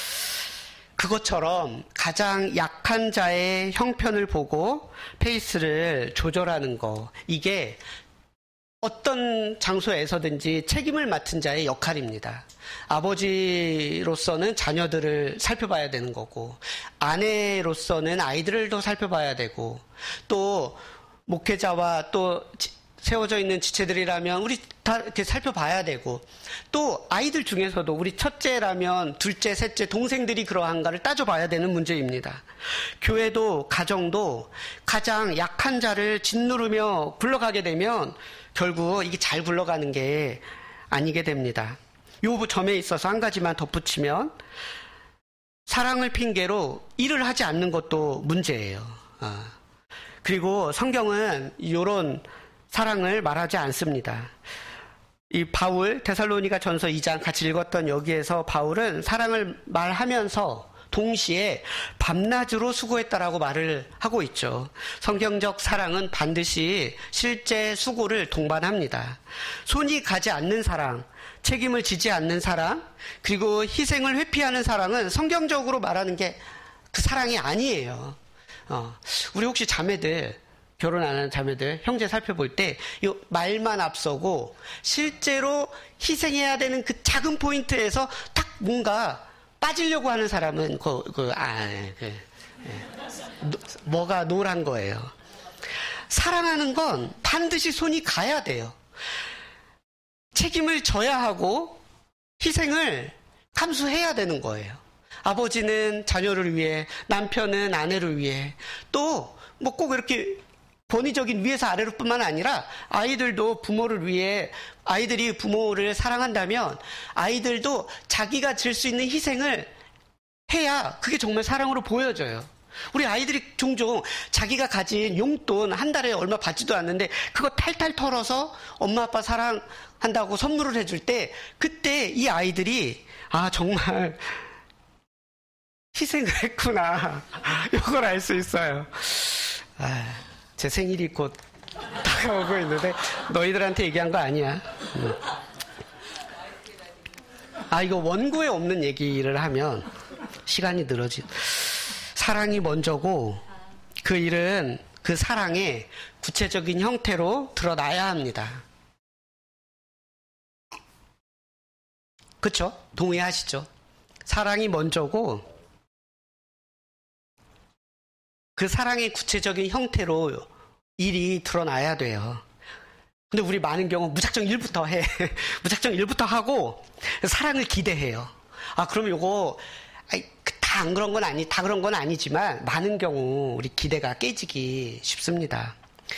[SPEAKER 1] 그것처럼 가장 약한 자의 형편을 보고 페이스를 조절하는 거, 이게 어떤 장소에서든지 책임을 맡은 자의 역할입니다. 아버지로서는 자녀들을 살펴봐야 되는 거고, 아내로서는 아이들을 더 살펴봐야 되고, 또 목회자와 또 세워져 있는 지체들이라면 우리 다 이렇게 살펴봐야 되고, 또 아이들 중에서도 우리 첫째라면 둘째, 셋째, 동생들이 그러한가를 따져봐야 되는 문제입니다. 교회도 가정도 가장 약한 자를 짓누르며 굴러가게 되면 결국 이게 잘 굴러가는 게 아니게 됩니다. 요 점에 있어서 한 가지만 덧붙이면, 사랑을 핑계로 일을 하지 않는 것도 문제예요. 아. 그리고 성경은 이런 사랑을 말하지 않습니다. 이 바울, 데살로니가 전서 이 장 같이 읽었던 여기에서 바울은 사랑을 말하면서 동시에 밤낮으로 수고했다라고 말을 하고 있죠. 성경적 사랑은 반드시 실제 수고를 동반합니다. 손이 가지 않는 사랑, 책임을 지지 않는 사랑, 그리고 희생을 회피하는 사랑은 성경적으로 말하는 게 그 사랑이 아니에요. 어, 우리 혹시 자매들, 결혼 안 하는 자매들, 형제 살펴볼 때 이 말만 앞서고 실제로 희생해야 되는 그 작은 포인트에서 딱 뭔가 빠지려고 하는 사람은 그, 그, 아, 그, 예. 노, 뭐가 노란 거예요. 사랑하는 건 반드시 손이 가야 돼요. 책임을 져야 하고 희생을 감수해야 되는 거예요. 아버지는 자녀를 위해, 남편은 아내를 위해, 또 뭐 꼭 이렇게 권위적인 위에서 아래로뿐만 아니라 아이들도 부모를 위해, 아이들이 부모를 사랑한다면 아이들도 자기가 질 수 있는 희생을 해야 그게 정말 사랑으로 보여져요. 우리 아이들이 종종 자기가 가진 용돈 한 달에 얼마 받지도 않는데 그거 탈탈 털어서 엄마 아빠 사랑한다고 선물을 해줄 때, 그때 이 아이들이 아 정말 희생을 했구나 이걸 알 수 있어요. 아, 제 생일이 곧 다가오고 있는데 너희들한테 얘기한 거 아니야. 응. 아, 이거 원고에 없는 얘기를 하면 시간이 늘어지. 사랑이 먼저고 그 일은 그 사랑의 구체적인 형태로 드러나야 합니다. 그렇죠? 동의하시죠? 사랑이 먼저고 그 사랑의 구체적인 형태로 일이 드러나야 돼요. 근데 우리 많은 경우 무작정 일부터 해. 무작정 일부터 하고 사랑을 기대해요. 아, 그럼 요거 다 안 그런 건 아니, 다 그런 건 아니지만 많은 경우 우리 기대가 깨지기 쉽습니다.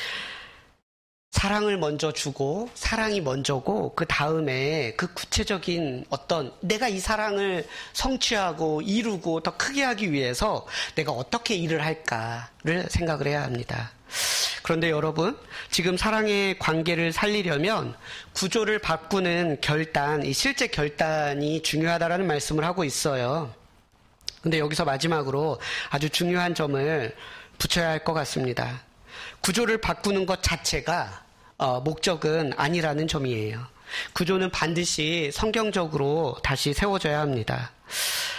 [SPEAKER 1] 사랑을 먼저 주고 사랑이 먼저고 그 다음에 그 구체적인 어떤 내가 이 사랑을 성취하고 이루고 더 크게 하기 위해서 내가 어떻게 일을 할까를 생각을 해야 합니다. 그런데 여러분, 지금 사랑의 관계를 살리려면 구조를 바꾸는 결단, 이 실제 결단이 중요하다라는 말씀을 하고 있어요. 근데 여기서 마지막으로 아주 중요한 점을 붙여야 할 것 같습니다. 구조를 바꾸는 것 자체가 어, 목적은 아니라는 점이에요. 구조는 반드시 성경적으로 다시 세워져야 합니다.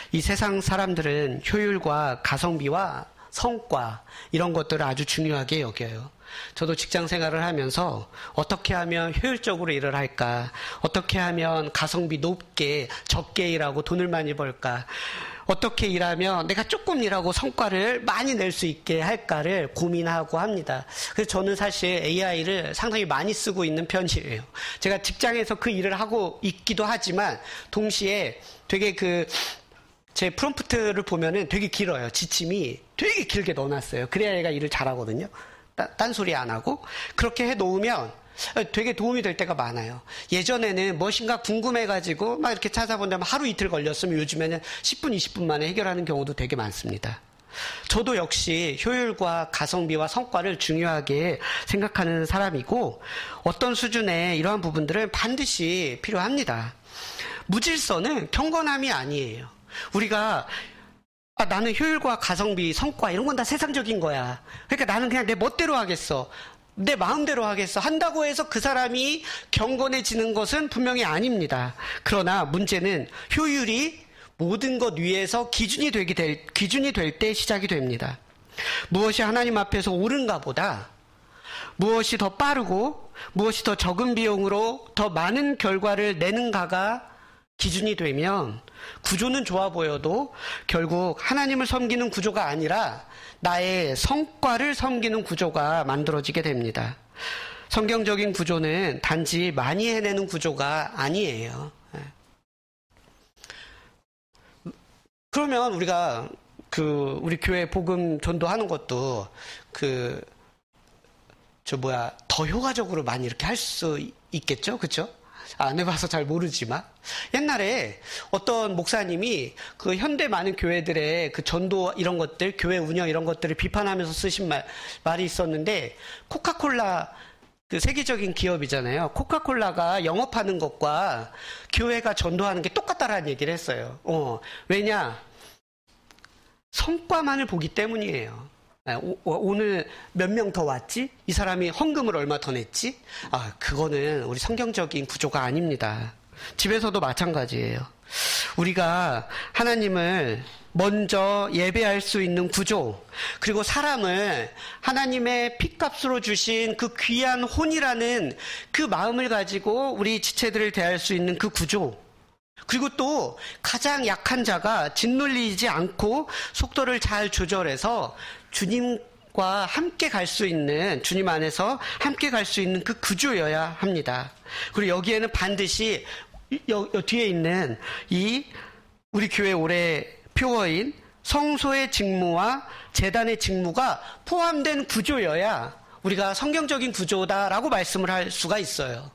[SPEAKER 1] 이 세상 사람들은 효율과 가성비와 성과 이런 것들을 아주 중요하게 여겨요. 저도 직장 생활을 하면서 어떻게 하면 효율적으로 일을 할까? 어떻게 하면 가성비 높게 적게 일하고 돈을 많이 벌까? 어떻게 일하면 내가 조금 일하고 성과를 많이 낼 수 있게 할까를 고민하고 합니다. 그래서 저는 사실 에이아이를 상당히 많이 쓰고 있는 편이에요. 제가 직장에서 그 일을 하고 있기도 하지만 동시에 되게 그 제 프롬프트를 보면은 되게 길어요. 지침이 되게 길게 넣어놨어요. 그래야 얘가 일을 잘하거든요. 딴소리 안 하고. 그렇게 해 놓으면 되게 도움이 될 때가 많아요. 예전에는 무엇인가 궁금해가지고 막 이렇게 찾아본다면 하루 이틀 걸렸으면 요즘에는 십 분, 이십 분 만에 해결하는 경우도 되게 많습니다. 저도 역시 효율과 가성비와 성과를 중요하게 생각하는 사람이고 어떤 수준의 이러한 부분들은 반드시 필요합니다. 무질서는 경건함이 아니에요. 우리가 아, 나는 효율과 가성비, 성과 이런 건 다 세상적인 거야. 그러니까 나는 그냥 내 멋대로 하겠어. 내 마음대로 하겠어. 한다고 해서 그 사람이 경건해지는 것은 분명히 아닙니다. 그러나 문제는 효율이 모든 것 위에서 기준이 되게 될, 기준이 될 때 시작이 됩니다. 무엇이 하나님 앞에서 옳은가 보다 무엇이 더 빠르고 무엇이 더 적은 비용으로 더 많은 결과를 내는가가 기준이 되면 구조는 좋아 보여도 결국 하나님을 섬기는 구조가 아니라 나의 성과를 섬기는 구조가 만들어지게 됩니다. 성경적인 구조는 단지 많이 해내는 구조가 아니에요. 그러면 우리가 그 우리 교회 복음 전도하는 것도 그 저 뭐야 더 효과적으로 많이 이렇게 할 수 있겠죠, 그렇죠? 안 해봐서 잘 모르지만 옛날에 어떤 목사님이 그 현대 많은 교회들의 그 전도 이런 것들, 교회 운영 이런 것들을 비판하면서 쓰신 말, 말이 있었는데 코카콜라 그 세계적인 기업이잖아요. 코카콜라가 영업하는 것과 교회가 전도하는 게 똑같다라는 얘기를 했어요. 어, 왜냐? 성과만을 보기 때문이에요. 오, 오늘 몇 명 더 왔지? 이 사람이 헌금을 얼마 더 냈지? 아, 그거는 우리 성경적인 구조가 아닙니다. 집에서도 마찬가지예요. 우리가 하나님을 먼저 예배할 수 있는 구조, 그리고 사람을 하나님의 핏값으로 주신 그 귀한 혼이라는 그 마음을 가지고 우리 지체들을 대할 수 있는 그 구조, 그리고 또 가장 약한 자가 짓눌리지 않고 속도를 잘 조절해서 주님과 함께 갈 수 있는, 주님 안에서 함께 갈 수 있는 그 구조여야 합니다. 그리고 여기에는 반드시 여, 여 뒤에 있는 이 우리 교회 올해 표어인 성소의 직무와 제단의 직무가 포함된 구조여야 우리가 성경적인 구조다라고 말씀을 할 수가 있어요.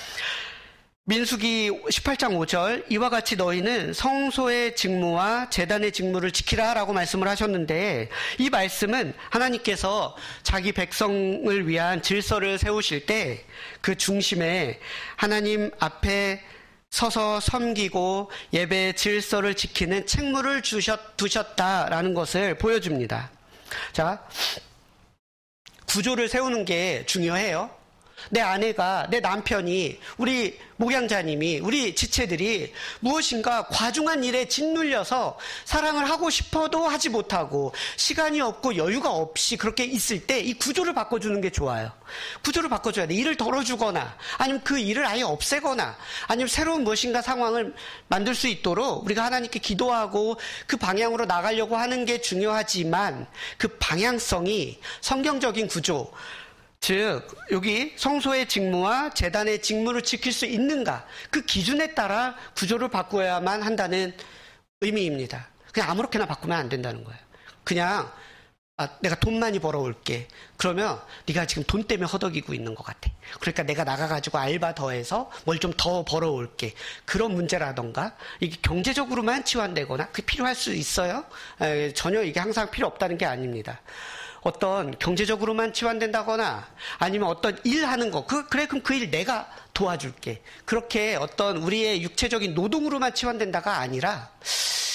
[SPEAKER 1] 민수기 십팔 장 오 절, 이와 같이 너희는 성소의 직무와 제단의 직무를 지키라 라고 말씀을 하셨는데, 이 말씀은 하나님께서 자기 백성을 위한 질서를 세우실 때 그 중심에 하나님 앞에 서서 섬기고 예배의 질서를 지키는 책무를 주셨, 두셨다라는 것을 보여줍니다. 자, 구조를 세우는 게 중요해요. 내 아내가, 내 남편이, 우리 목양자님이, 우리 지체들이 무엇인가 과중한 일에 짓눌려서 사랑을 하고 싶어도 하지 못하고 시간이 없고 여유가 없이 그렇게 있을 때 이 구조를 바꿔주는 게 좋아요. 구조를 바꿔줘야 돼. 일을 덜어주거나 아니면 그 일을 아예 없애거나 아니면 새로운 무엇인가 상황을 만들 수 있도록 우리가 하나님께 기도하고 그 방향으로 나가려고 하는 게 중요하지만 그 방향성이 성경적인 구조, 즉 여기 성소의 직무와 제단의 직무를 지킬 수 있는가, 그 기준에 따라 구조를 바꾸어야만 한다는 의미입니다. 그냥 아무렇게나 바꾸면 안 된다는 거예요. 그냥 아, 내가 돈 많이 벌어올게. 그러면 네가 지금 돈 때문에 허덕이고 있는 것 같아. 그러니까 내가 나가가지고 알바 더해서 뭘 좀 더 벌어올게. 그런 문제라던가 이게 경제적으로만 치환되거나 그게 필요할 수 있어요. 에, 전혀 이게 항상 필요 없다는 게 아닙니다. 어떤 경제적으로만 치환된다거나 아니면 어떤 일하는 거, 그, 그래, 그럼 그 일 내가 도와줄게. 그렇게 어떤 우리의 육체적인 노동으로만 치환된다가 아니라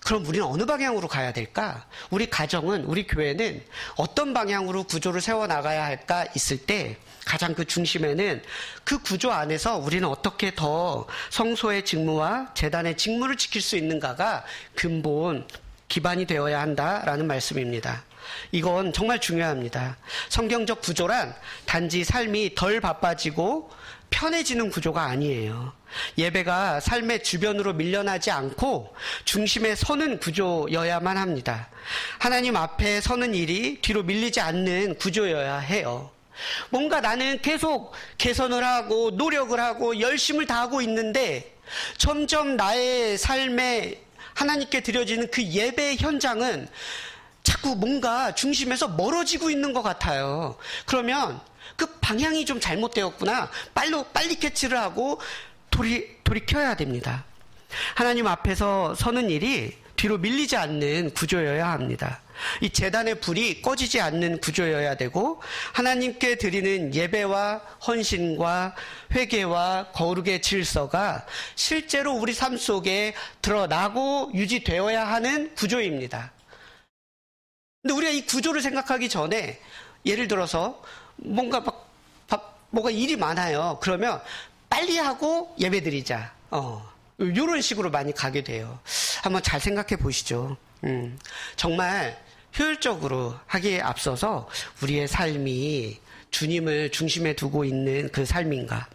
[SPEAKER 1] 그럼 우리는 어느 방향으로 가야 될까? 우리 가정은, 우리 교회는 어떤 방향으로 구조를 세워나가야 할까 있을 때 가장 그 중심에는 그 구조 안에서 우리는 어떻게 더 성소의 직무와 제단의 직무를 지킬 수 있는가가 근본, 기반이 되어야 한다라는 말씀입니다. 이건 정말 중요합니다. 성경적 구조란 단지 삶이 덜 바빠지고 편해지는 구조가 아니에요. 예배가 삶의 주변으로 밀려나지 않고 중심에 서는 구조여야만 합니다. 하나님 앞에 서는 일이 뒤로 밀리지 않는 구조여야 해요. 뭔가 나는 계속 개선을 하고 노력을 하고 열심을 다하고 있는데 점점 나의 삶에 하나님께 드려지는 그 예배 현장은 자꾸 뭔가 중심에서 멀어지고 있는 것 같아요. 그러면 그 방향이 좀 잘못되었구나. 빨리, 빨리 캐치를 하고 돌이, 돌이켜야 됩니다. 하나님 앞에서 서는 일이 뒤로 밀리지 않는 구조여야 합니다. 이 제단의 불이 꺼지지 않는 구조여야 되고 하나님께 드리는 예배와 헌신과 회개와 거룩의 질서가 실제로 우리 삶 속에 드러나고 유지되어야 하는 구조입니다. 근데 우리가 이 구조를 생각하기 전에 예를 들어서 뭔가 막, 막 뭐가 일이 많아요. 그러면 빨리 하고 예배드리자. 어, 이런 식으로 많이 가게 돼요. 한번 잘 생각해 보시죠. 음, 정말 효율적으로 하기에 앞서서 우리의 삶이 주님을 중심에 두고 있는 그 삶인가?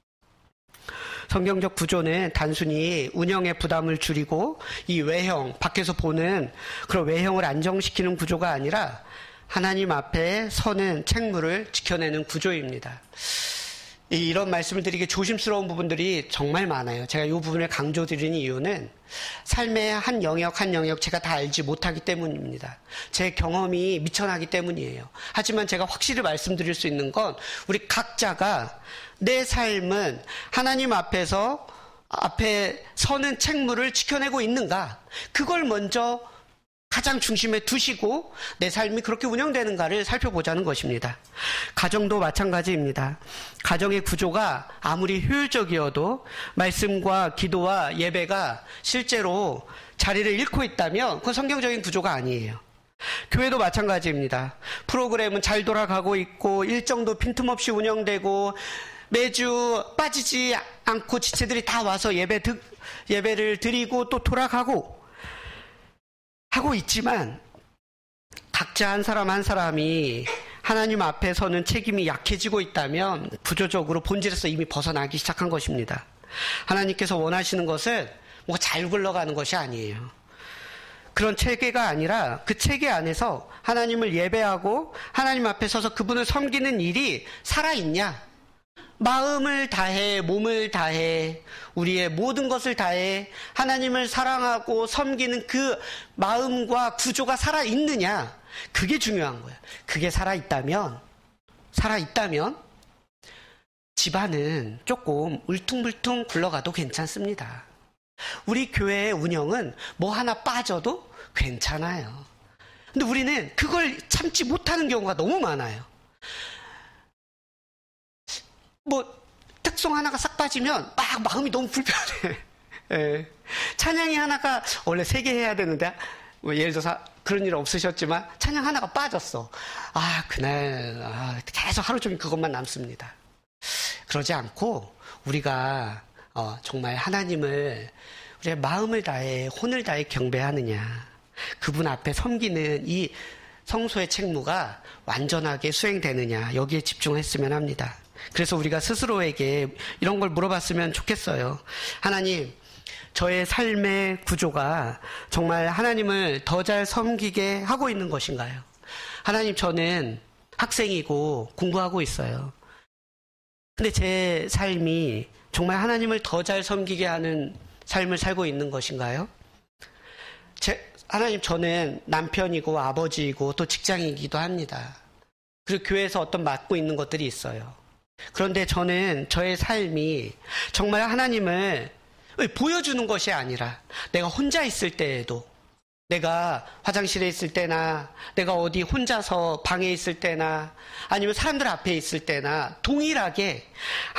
[SPEAKER 1] 성경적 구조는 단순히 운영의 부담을 줄이고 이 외형, 밖에서 보는 그런 외형을 안정시키는 구조가 아니라 하나님 앞에 서는 책무를 지켜내는 구조입니다. 이런 말씀을 드리기 조심스러운 부분들이 정말 많아요. 제가 이 부분을 강조드리는 이유는 삶의 한 영역 한 영역 제가 다 알지 못하기 때문입니다. 제 경험이 미천하기 때문이에요. 하지만 제가 확실히 말씀드릴 수 있는 건 우리 각자가 내 삶은 하나님 앞에서 앞에 서는 책무를 지켜내고 있는가? 그걸 먼저 가장 중심에 두시고 내 삶이 그렇게 운영되는가를 살펴보자는 것입니다. 가정도 마찬가지입니다. 가정의 구조가 아무리 효율적이어도 말씀과 기도와 예배가 실제로 자리를 잃고 있다면 그건 성경적인 구조가 아니에요. 교회도 마찬가지입니다. 프로그램은 잘 돌아가고 있고 일정도 빈틈없이 운영되고 매주 빠지지 않고 지체들이 다 와서 예배 드, 예배를 드리고 또 돌아가고 하고 있지만 각자 한 사람 한 사람이 하나님 앞에 서는 책임이 약해지고 있다면 구조적으로 본질에서 이미 벗어나기 시작한 것입니다. 하나님께서 원하시는 것은 뭔가 잘 굴러가는 것이 아니에요. 그런 체계가 아니라 그 체계 안에서 하나님을 예배하고 하나님 앞에 서서 그분을 섬기는 일이 살아있냐? 마음을 다해, 몸을 다해, 우리의 모든 것을 다해 하나님을 사랑하고 섬기는 그 마음과 구조가 살아있느냐? 그게 중요한 거예요. 그게 살아있다면, 살아있다면 집안은 조금 울퉁불퉁 굴러가도 괜찮습니다. 우리 교회의 운영은 뭐 하나 빠져도 괜찮아요. 근데 우리는 그걸 참지 못하는 경우가 너무 많아요. 뭐 특송 하나가 싹 빠지면 막 마음이 너무 불편해. 예. 찬양이 하나가 원래 세 개 해야 되는데 뭐 예를 들어서 그런 일 없으셨지만 찬양 하나가 빠졌어. 아 그날 아, 계속 하루 종일 그것만 남습니다. 그러지 않고 우리가 어, 정말 하나님을 우리의 마음을 다해 혼을 다해 경배하느냐, 그분 앞에 섬기는 이 성소의 책무가 완전하게 수행되느냐, 여기에 집중했으면 합니다. 그래서 우리가 스스로에게 이런 걸 물어봤으면 좋겠어요. 하나님, 저의 삶의 구조가 정말 하나님을 더 잘 섬기게 하고 있는 것인가요? 하나님, 저는 학생이고 공부하고 있어요. 근데 제 삶이 정말 하나님을 더 잘 섬기게 하는 삶을 살고 있는 것인가요? 제, 하나님, 저는 남편이고 아버지이고 또 직장이기도 합니다. 그리고 교회에서 어떤 맡고 있는 것들이 있어요. 그런데 저는 저의 삶이 정말 하나님을 보여주는 것이 아니라 내가 혼자 있을 때에도, 내가 화장실에 있을 때나 내가 어디 혼자서 방에 있을 때나 아니면 사람들 앞에 있을 때나 동일하게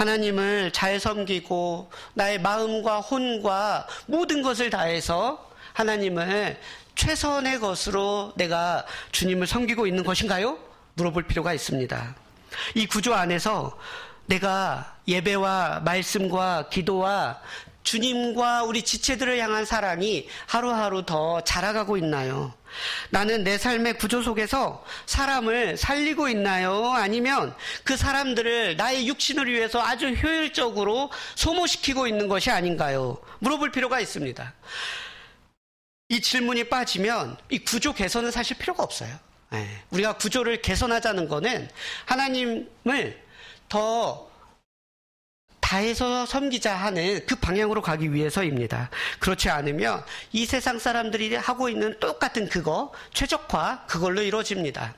[SPEAKER 1] 하나님을 잘 섬기고 나의 마음과 혼과 모든 것을 다해서 하나님을 최선의 것으로 내가 주님을 섬기고 있는 것인가요? 물어볼 필요가 있습니다. 이 구조 안에서 내가 예배와 말씀과 기도와 주님과 우리 지체들을 향한 사랑이 하루하루 더 자라가고 있나요? 나는 내 삶의 구조 속에서 사람을 살리고 있나요? 아니면 그 사람들을 나의 육신을 위해서 아주 효율적으로 소모시키고 있는 것이 아닌가요? 물어볼 필요가 있습니다. 이 질문이 빠지면 이 구조 개선은 사실 필요가 없어요. 네. 우리가 구조를 개선하자는 거는 하나님을 더 다해서 섬기자 하는 그 방향으로 가기 위해서입니다. 그렇지 않으면 이 세상 사람들이 하고 있는 똑같은 그거, 최적화, 그걸로 이루어집니다.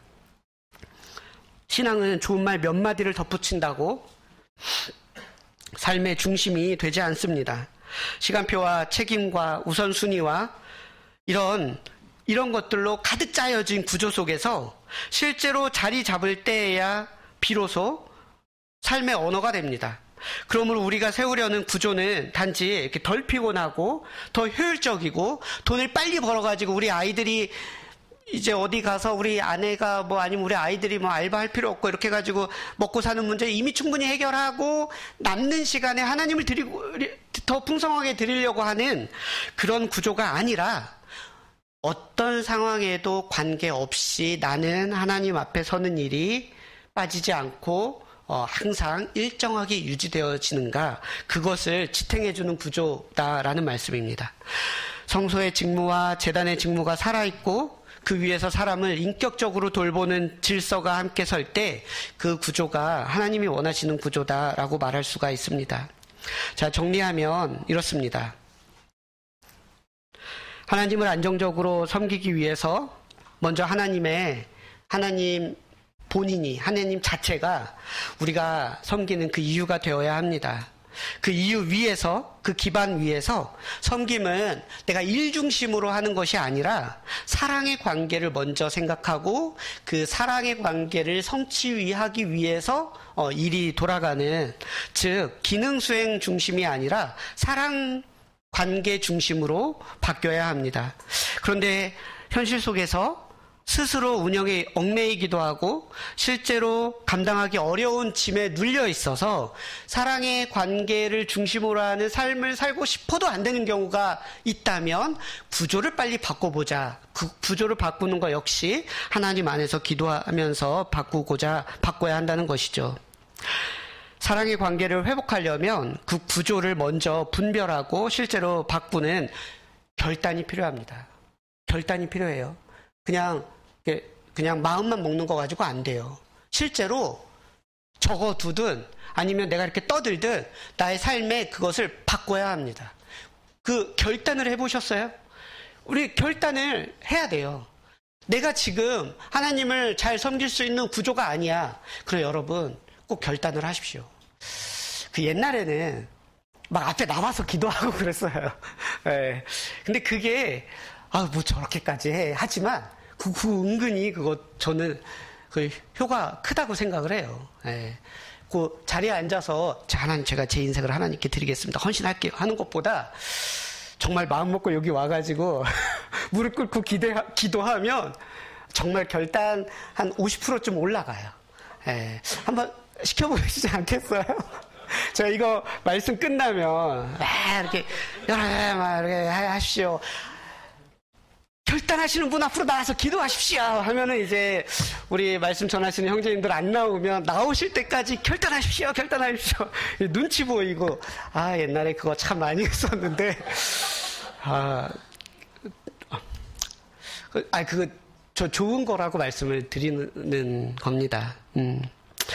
[SPEAKER 1] 신앙은 좋은 말 몇 마디를 덧붙인다고 삶의 중심이 되지 않습니다. 시간표와 책임과 우선순위와 이런 이런 것들로 가득 짜여진 구조 속에서 실제로 자리 잡을 때에야 비로소 삶의 언어가 됩니다. 그러므로 우리가 세우려는 구조는 단지 이렇게 덜 피곤하고 더 효율적이고 돈을 빨리 벌어가지고 우리 아이들이 이제 어디 가서 우리 아내가 뭐 아니면 우리 아이들이 뭐 알바할 필요 없고 이렇게 해가지고 먹고 사는 문제 이미 충분히 해결하고 남는 시간에 하나님을 드리고 더 풍성하게 드리려고 하는 그런 구조가 아니라 어떤 상황에도 관계없이 나는 하나님 앞에 서는 일이 빠지지 않고 어, 항상 일정하게 유지되어지는가, 그것을 지탱해주는 구조다라는 말씀입니다. 성소의 직무와 제단의 직무가 살아있고 그 위에서 사람을 인격적으로 돌보는 질서가 함께 설 때 그 구조가 하나님이 원하시는 구조다라고 말할 수가 있습니다. 자, 정리하면 이렇습니다. 하나님을 안정적으로 섬기기 위해서 먼저 하나님의 하나님 본인이, 하나님 자체가 우리가 섬기는 그 이유가 되어야 합니다. 그 이유 위에서, 그 기반 위에서 섬김은 내가 일 중심으로 하는 것이 아니라 사랑의 관계를 먼저 생각하고 그 사랑의 관계를 성취하기 위해서 어, 일이 돌아가는, 즉 기능 수행 중심이 아니라 사랑 관계 중심으로 바뀌어야 합니다. 그런데 현실 속에서 스스로 운영에 얽매이기도 하고 실제로 감당하기 어려운 짐에 눌려 있어서 사랑의 관계를 중심으로 하는 삶을 살고 싶어도 안 되는 경우가 있다면 구조를 빨리 바꿔보자. 그 구조를 바꾸는 것 역시 하나님 안에서 기도하면서 바꾸고자 바꿔야 한다는 것이죠. 사랑의 관계를 회복하려면 그 구조를 먼저 분별하고 실제로 바꾸는 결단이 필요합니다. 결단이 필요해요. 그냥 그냥 마음만 먹는 거 가지고 안 돼요. 실제로 적어두든 아니면 내가 이렇게 떠들든 나의 삶에 그것을 바꿔야 합니다. 그 결단을 해보셨어요? 우리 결단을 해야 돼요. 내가 지금 하나님을 잘 섬길 수 있는 구조가 아니야. 그럼 여러분 꼭 결단을 하십시오. 그 옛날에는 막 앞에 나와서 기도하고 그랬어요. 네. 근데 그게 아, 뭐 저렇게까지 해. 하지만 그, 그 은근히 그거 저는 그 효과 크다고 생각을 해요. 예. 그 자리에 앉아서 자, 하나님 제가 제 인생을 하나님께 드리겠습니다. 헌신할게요. 하는 것보다 정말 마음 먹고 여기 와가지고 무릎 꿇고 기대, 기도하면 정말 결단 한 오십 퍼센트쯤 올라가요. 예. 한번 시켜보시지 않겠어요? 제가 이거 말씀 끝나면 아, 이렇게 막 이렇게 하십시오. 결단하시는 분 앞으로 나와서 기도하십시오 하면은 이제 우리 말씀 전하시는 형제님들 안 나오면 나오실 때까지 결단하십시오, 결단하십시오. 눈치 보이고 아 옛날에 그거 참 많이 했었는데 아, 아 그거 저 좋은 거라고 말씀을 드리는 겁니다. 음.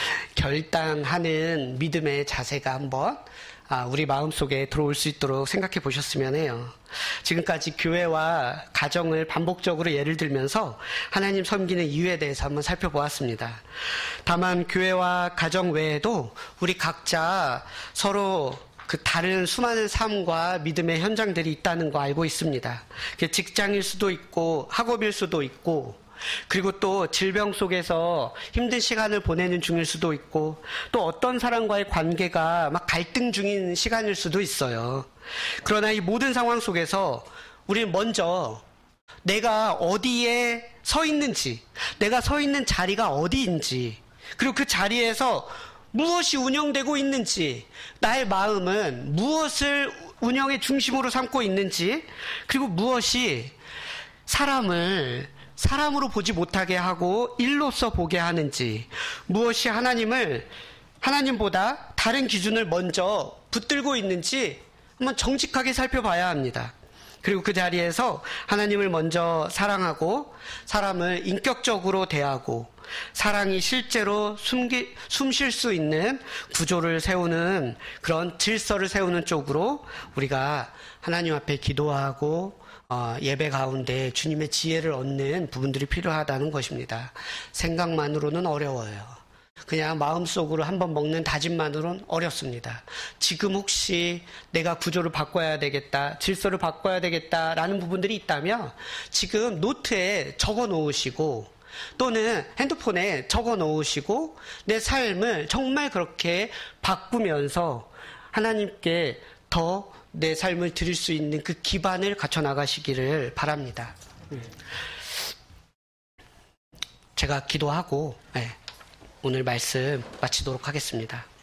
[SPEAKER 1] 결단하는 믿음의 자세가 한번 아, 우리 마음속에 들어올 수 있도록 생각해 보셨으면 해요. 지금까지 교회와 가정을 반복적으로 예를 들면서 하나님 섬기는 이유에 대해서 한번 살펴보았습니다. 다만 교회와 가정 외에도 우리 각자 서로 그 다른 수많은 삶과 믿음의 현장들이 있다는 거 알고 있습니다. 직장일 수도 있고 학업일 수도 있고 그리고 또 질병 속에서 힘든 시간을 보내는 중일 수도 있고 또 어떤 사람과의 관계가 막 갈등 중인 시간일 수도 있어요. 그러나 이 모든 상황 속에서 우리는 먼저 내가 어디에 서 있는지, 내가 서 있는 자리가 어디인지, 그리고 그 자리에서 무엇이 운영되고 있는지, 나의 마음은 무엇을 운영의 중심으로 삼고 있는지, 그리고 무엇이 사람을 사람으로 보지 못하게 하고 일로서 보게 하는지, 무엇이 하나님을 하나님보다 다른 기준을 먼저 붙들고 있는지 한번 정직하게 살펴봐야 합니다. 그리고 그 자리에서 하나님을 먼저 사랑하고 사람을 인격적으로 대하고 사랑이 실제로 숨기, 숨쉴 수 있는 구조를 세우는 그런 질서를 세우는 쪽으로 우리가 하나님 앞에 기도하고 어, 예배 가운데 주님의 지혜를 얻는 부분들이 필요하다는 것입니다. 생각만으로는 어려워요. 그냥 마음속으로 한번 먹는 다짐만으로는 어렵습니다. 지금 혹시 내가 구조를 바꿔야 되겠다, 질서를 바꿔야 되겠다라는 부분들이 있다면 지금 노트에 적어 놓으시고 또는 핸드폰에 적어 놓으시고 내 삶을 정말 그렇게 바꾸면서 하나님께 더 내 삶을 드릴 수 있는 그 기반을 갖춰 나가시기를 바랍니다. 제가 기도하고 네, 오늘 말씀 마치도록 하겠습니다.